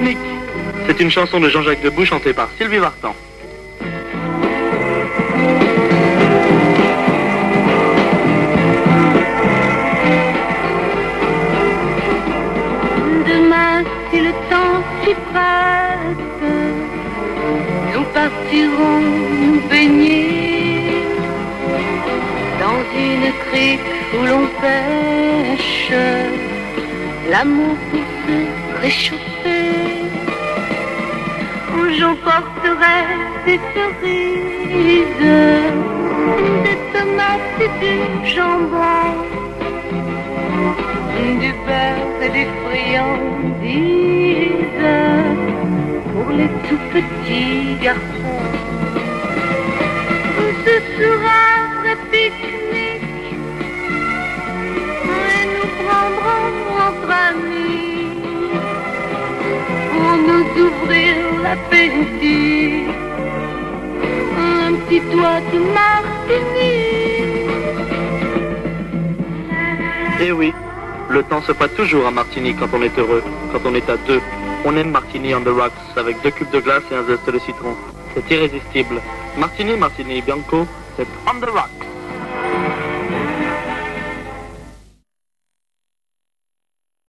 Pique-nique. C'est une chanson de Jean-Jacques Debout chantée par Sylvie Vartan. Demain, si le temps s'y prête, nous partirons nous baigner dans une crique où l'on pêche l'amour pour se réchauffer, où j'emporterai des cerises, des tomates et du jambon, du beurre et des friandises pour les tout petits garçons. Ce sera un vrai pique-nique et nous prendrons entre amis pour nous ouvrir l'appétit un petit doigt de Martinique. Eh oui, le temps se prête toujours à Martinique quand on est heureux, quand on est à deux. On aime Martini on the rocks avec 2 cubes de glace et un zeste de citron. C'est irrésistible. Martini, Martini Bianco, c'est on the rocks.